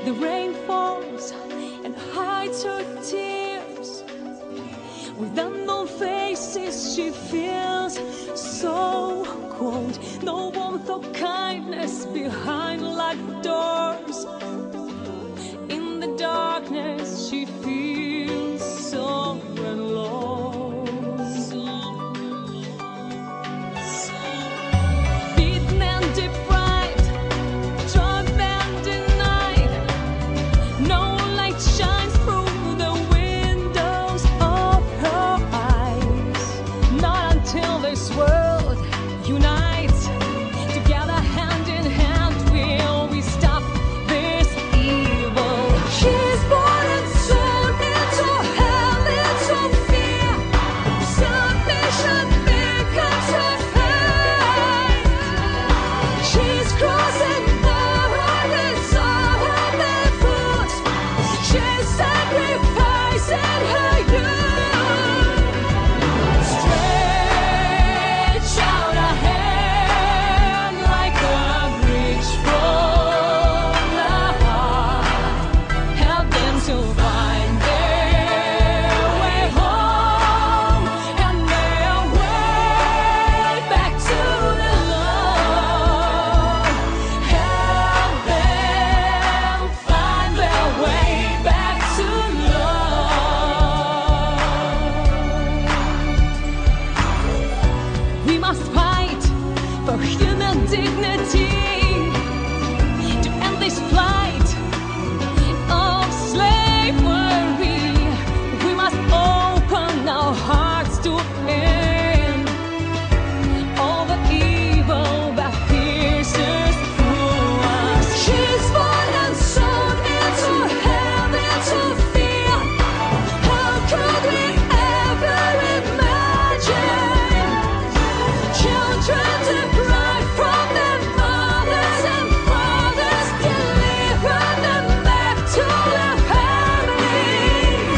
The rain falls and hides her tears. With unknown faces she feels so cold. No warmth or kindness behind locked doors. In the darkness she feels so alone. Beaten and deprived, drugged and denied. No light shines through the windows of her eyes. Not until this world unites. Together hand in hand will we stop this evil. She's born and sown into hell, into fear. Submission becomes her fate. She's crossing the horizon with her foot. She's sacrificing her youth. Stretch out a hand like a bridge from the heart. Help them to find their way home and their way back to the Lord. Help them find their way back to Lord. We must fight for human dignity to end this plight of slavery. We must open our hearts to end all the evil that pierces through us. She's born and sown into hell, into fear. How could we ever imagine children deprived from their mothers and fathers? Deliver them back to their families.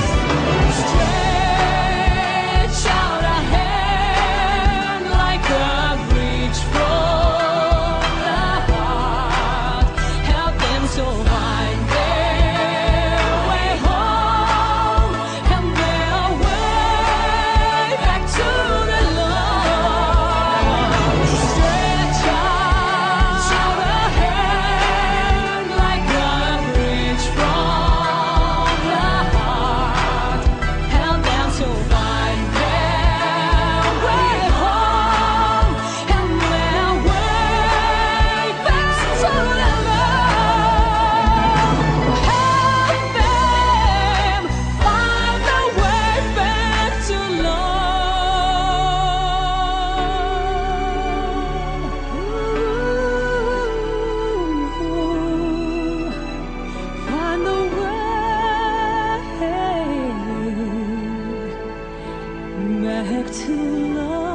Stretch out a hand like a bridge from the heart. Help them to find their way home and their way back to the Lord. Stretch out a hand like a bridge from the heart. Help them to find their way home and their way back to the Lord. Help them find their way back to Lord. Find the way back to love.